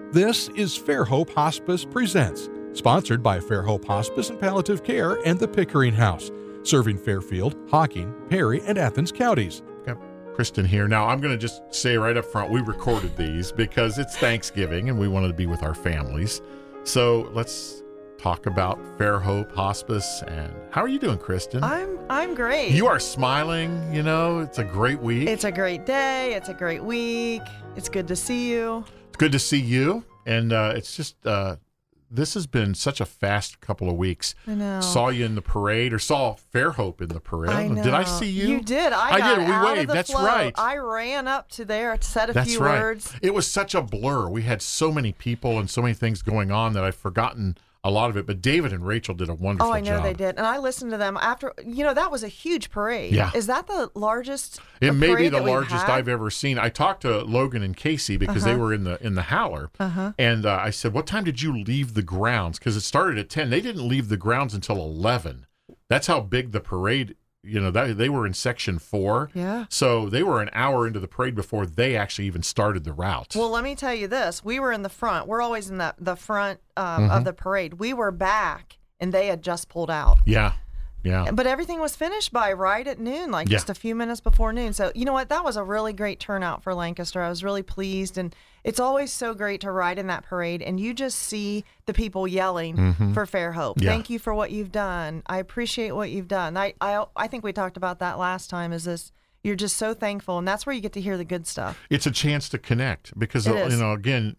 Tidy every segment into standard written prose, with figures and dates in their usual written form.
This is Fairhope Hospice Presents, sponsored by Fairhope Hospice and Palliative Care and the Pickering House, serving Fairfield, Hocking, Perry, and Athens counties. Got Kristen here. Now, I'm going to just say right up front, we recorded these because it's Thanksgiving and we wanted to be with our families. So let's talk about Fairhope Hospice. And how are you doing, Kristen? I'm great. You are smiling, you know, it's a great week. It's a great day. It's a great week. It's good to see you. It's good to see you. And it's just, this has been such a fast couple of weeks. I know. Saw you in the parade, or saw Fairhope in the parade. I know. Did I see you? You did. I got did. We out waved. Of the That's float. right. I ran up to there, said a few right. words. It was such a blur. We had so many people and so many things going on that I've forgotten a lot of it. But David and Rachel did a wonderful job. Oh, I know they did. And I listened to them after, that was a huge parade. Yeah. Is that the largest It may be parade the that we've largest had? I've ever seen. I talked to Logan and Casey because they were in the howler. And I said, what time did you leave the grounds? Because it started at 10. They didn't leave the grounds until 11. That's how big the parade, they were in section 4. Yeah. So they were an hour into the parade before they actually even started the route. Well, let me tell you this. We were in the front. We're always in the front of the parade. We were back, and they had just pulled out. Yeah. Yeah. But everything was finished by right at noon, Yeah. just a few minutes before noon. So, you know what? That was a really great turnout for Lancaster. I was really pleased. And it's always so great to ride in that parade, and you just see the people yelling for Fairhope. Yeah. Thank you for what you've done. I appreciate what you've done. I think we talked about that last time, is this, you're just so thankful, and that's where you get to hear the good stuff. It's a chance to connect because, It is. again,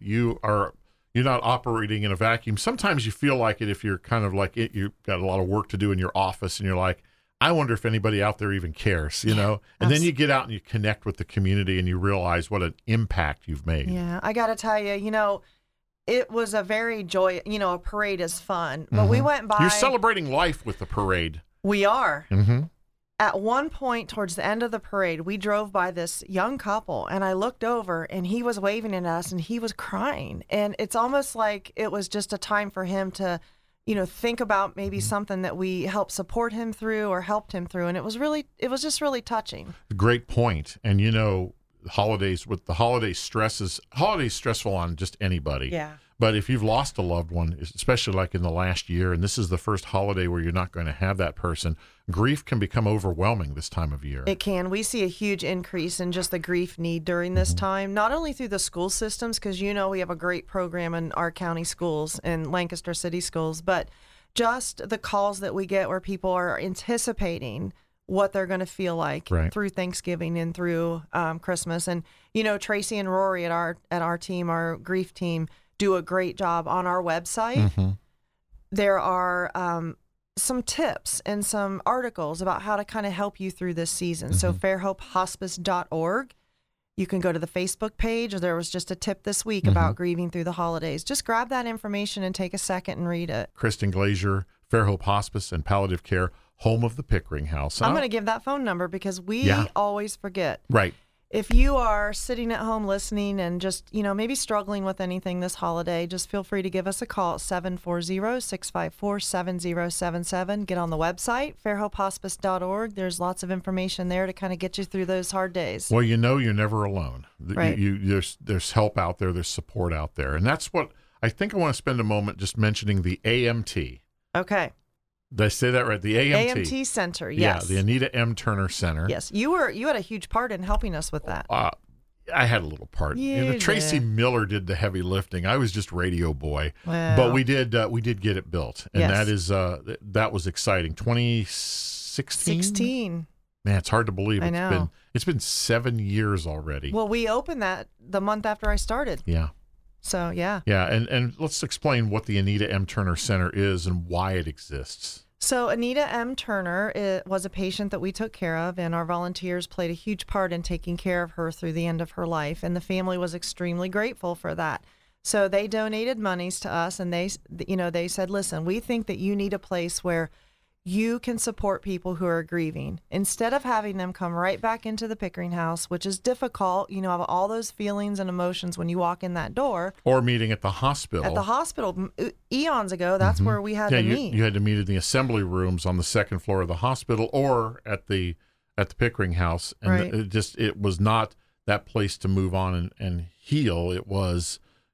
you're not operating in a vacuum. Sometimes you feel like it if you're kind of like it, you've got a lot of work to do in your office and you're like, I wonder if anybody out there even cares, And then you get out and you connect with the community and you realize what an impact you've made. Yeah, I got to tell you, it was a very a parade is fun. But we went by. You're celebrating life with the parade. We are. Mm-hmm. At one point towards the end of the parade, we drove by this young couple, and I looked over, and he was waving at us, and he was crying. And it's almost like it was just a time for him to, think about maybe something that we helped support him through or helped him through. And it was just really touching. Great point. And, holidays holidays stressful on just anybody. Yeah. But if you've lost a loved one, especially like in the last year, and this is the first holiday where you're not going to have that person, grief can become overwhelming this time of year. It can. We see a huge increase in just the grief need during this time, not only through the school systems, because we have a great program in our county schools and Lancaster City schools, but just the calls that we get where people are anticipating what they're going to feel like through Thanksgiving and through Christmas. And, Tracy and Rory at our team, our grief team, do a great job on our website. There are some tips and some articles about how to kind of help you through this season. So fairhopehospice.org. You can go to the Facebook page. There was just a tip this week about grieving through the holidays. Just grab that information and take a second and read it. Kristen Glazier, Fairhope Hospice and Palliative Care, home of the Pickering House. I'm going to give that phone number because we always forget. Right. If you are sitting at home listening and just, maybe struggling with anything this holiday, just feel free to give us a call at 740-654-7077. Get on the website, fairhopehospice.org. There's lots of information there to kind of get you through those hard days. Well, you're never alone. Right. There's help out there. There's support out there. And that's what I think I want to spend a moment just mentioning the AMT. Okay. Did I say that right? The AMT. AMT Center, yes. Yeah, the Anita M. Turner Center. Yes, you had a huge part in helping us with that. I had a little part. Tracy Miller did the heavy lifting. I was just radio boy. Wow. But we did get it built. And Yes. that was exciting. 2016? 16. Man, it's hard to believe. I know. It's been 7 years already. Well, we opened that the month after I started. Yeah. So, yeah. Yeah, and let's explain what the Anita M. Turner Center is and why it exists. So Anita M. Turner was a patient that we took care of, and our volunteers played a huge part in taking care of her through the end of her life, and the family was extremely grateful for that. So they donated monies to us, and they said, listen, we think that you need a place where you can support people who are grieving instead of having them come right back into the Pickering House, which is difficult. Have all those feelings and emotions when you walk in that door. Or meeting at the hospital. At the hospital, eons ago, that's where we had to meet. You had to meet in the assembly rooms on the second floor of the hospital or at the Pickering House. And Right. it was not that place to move on and heal. It was,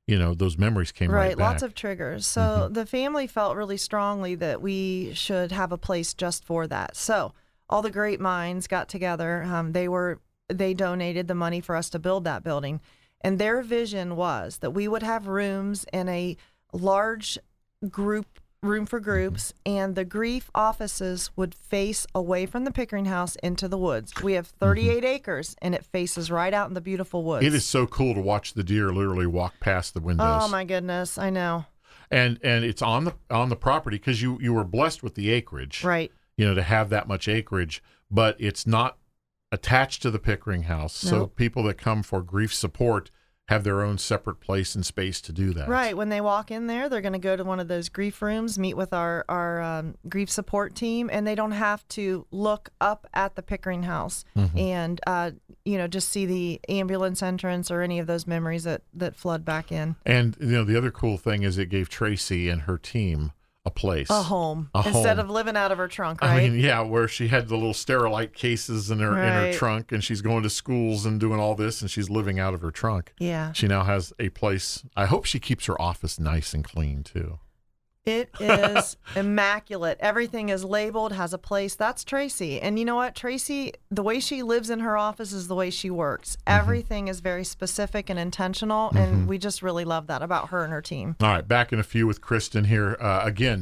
those memories came right back. Lots of triggers. So the family felt really strongly that we should have a place just for that. So all the great minds got together. They donated the money for us to build that building. And their vision was that we would have rooms in a large room for groups, and the grief offices would face away from the Pickering House into the woods. We have 38 acres, and it faces right out in the beautiful woods. It is so cool to watch the deer literally walk past the windows. Oh my goodness, I know. And it's on the property because you were blessed with the acreage, right? To have that much acreage, but it's not attached to the Pickering House. Nope. So people that come for grief support have their own separate place and space to do that. Right. When they walk in there, they're going to go to one of those grief rooms, meet with our grief support team, and they don't have to look up at the Pickering House and, just see the ambulance entrance or any of those memories that flood back in. And, the other cool thing is it gave Tracy and her team a place. A home. Instead of living out of her trunk, right? I mean, where she had the little Sterilite cases in her trunk, and she's going to schools and doing all this, and she's living out of her trunk. Yeah. She now has a place. I hope she keeps her office nice and clean, too. It is immaculate. Everything is labeled, has a place. That's Tracy. And you know what? Tracy, the way she lives in her office is the way she works. Everything is very specific and intentional, and we just really love that about her and her team. All right, back in a few with Kristen here. Again,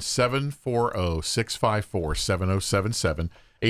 740-654-7077,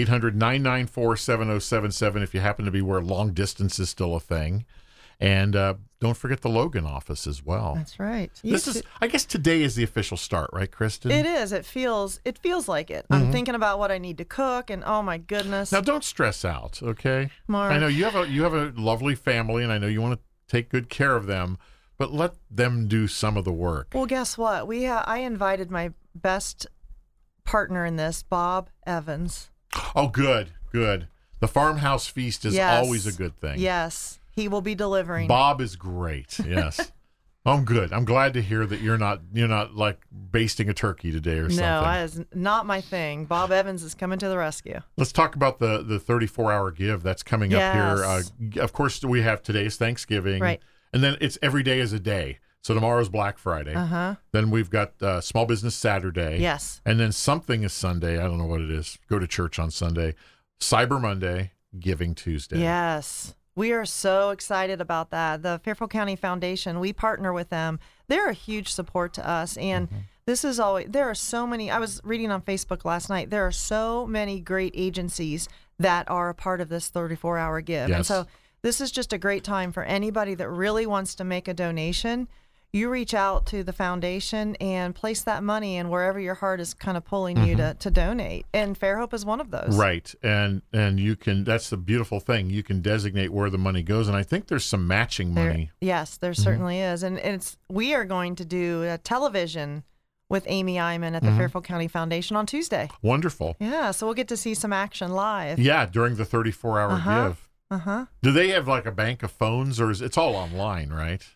800-994-7077 if you happen to be where long distance is still a thing. And don't forget the Logan office as well. That's right. I guess today is the official start, right, Kristen? It is. It feels like it. I'm thinking about what I need to cook, and oh my goodness. Now don't stress out, okay? Mark. I know you have a lovely family, and I know you want to take good care of them, but let them do some of the work. Well, guess what? I invited my best partner in this, Bob Evans. Oh, good. The farmhouse feast is always a good thing. Yes. He will be delivering. Bob is great. Yes. I'm good. I'm glad to hear that you're not like basting a turkey today or something. No, that is not my thing. Bob Evans is coming to the rescue. Let's talk about the 34-hour give that's coming up here. Of course, we have today's Thanksgiving. Right. And then it's every day is a day. So tomorrow's Black Friday. Then we've got Small Business Saturday. Yes. And then something is Sunday. I don't know what it is. Go to church on Sunday. Cyber Monday, Giving Tuesday. Yes. We are so excited about that. The Fairfield County Foundation, we partner with them. They're a huge support to us. And there are so many, I was reading on Facebook last night, there are so many great agencies that are a part of this 34-hour give. Yes. And so this is just a great time for anybody that really wants to make a donation. You reach out to the foundation and place that money in wherever your heart is kind of pulling you to donate. And Fairhope is one of those. Right. And you can, that's the beautiful thing. You can designate where the money goes. And I think there's some matching money. Yes, there certainly is. And we are going to do a television with Amy Iman at the Fairfield County Foundation on Tuesday. Wonderful. Yeah. So we'll get to see some action live. Yeah. During the 34-hour give. Do they have like a bank of phones, or it's all online, right?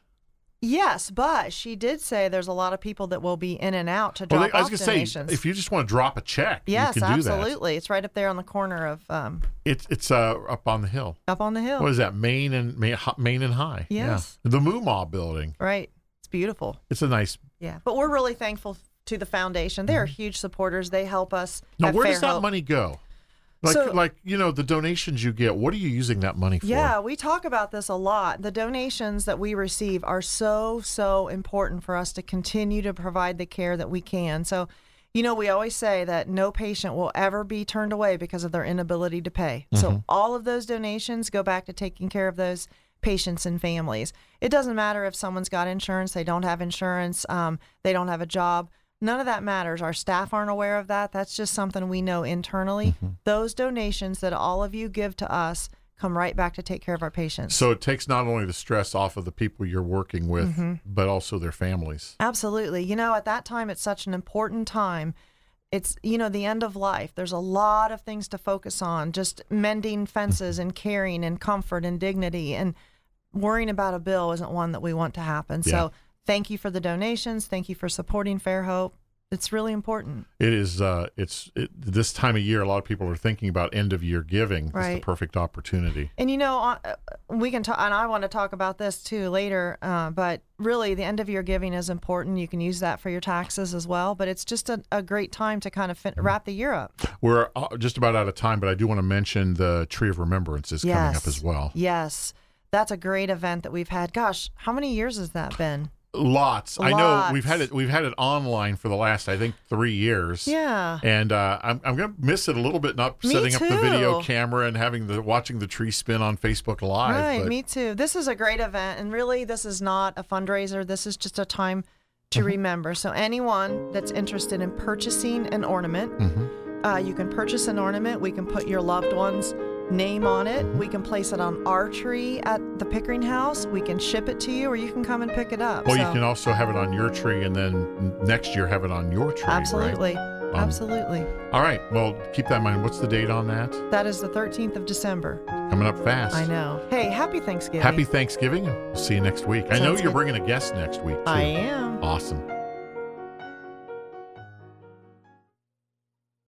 Yes, but she did say there's a lot of people that will be in and out to drop off donations. I was going to say, if you just want to drop a check, you can do that. Yes, absolutely. It's right up there on the corner of... It's up on the hill. Up on the hill. What is that, Main and High? Yes. Yeah. The Moomaw building. Right. It's beautiful. It's a nice... Yeah, but we're really thankful to the foundation. They are huge supporters. They help us. Now, where does that money go? The donations you get, what are you using that money for? Yeah, we talk about this a lot. The donations that we receive are so, so important for us to continue to provide the care that we can. So, we always say that no patient will ever be turned away because of their inability to pay. So all of those donations go back to taking care of those patients and families. It doesn't matter if someone's got insurance, they don't have insurance, they don't have a job. None of that matters. Our staff aren't aware of that. That's just something we know internally. Those donations that all of you give to us come right back to take care of our patients. So it takes not only the stress off of the people you're working with, but also their families. Absolutely. At that time, it's such an important time. It's, the end of life. There's a lot of things to focus on, just mending fences and caring and comfort and dignity. And worrying about a bill isn't one that we want to happen. Yeah. So thank you for the donations. Thank you for supporting Fairhope. It's really important. It is. This time of year, a lot of people are thinking about end of year giving. Right. It's the perfect opportunity. And we can talk, and I want to talk about this too later. But really, the end of year giving is important. You can use that for your taxes as well. But it's just a great time to kind of wrap the year up. We're just about out of time, but I do want to mention the Tree of Remembrance is coming up as well. Yes, that's a great event that we've had. Gosh, how many years has that been? Lots. I know we've had it online for the last, I think, 3 years. Yeah. And I'm gonna miss it a little bit, not Me setting up the too. video camera and watching the tree spin on Facebook Live. Right, but me too. This is a great event, and really, this is not a fundraiser. This is just a time to remember. So anyone that's interested in purchasing an ornament, you can purchase an ornament. We can put your loved one's name on it. We can place it on our tree at the Pickering House. We can ship it to you, or you can come and pick it up. Well, you can also have it on your tree, and then next year have it on your tree. Absolutely. Right? Absolutely. All right. Well, keep that in mind. What's the date on that? That is the 13th of December. Coming up fast. I know. Hey, happy Thanksgiving. Happy Thanksgiving. We'll see you next week. I know Sounds you're good. bringing a guest next week, too. I am. Awesome.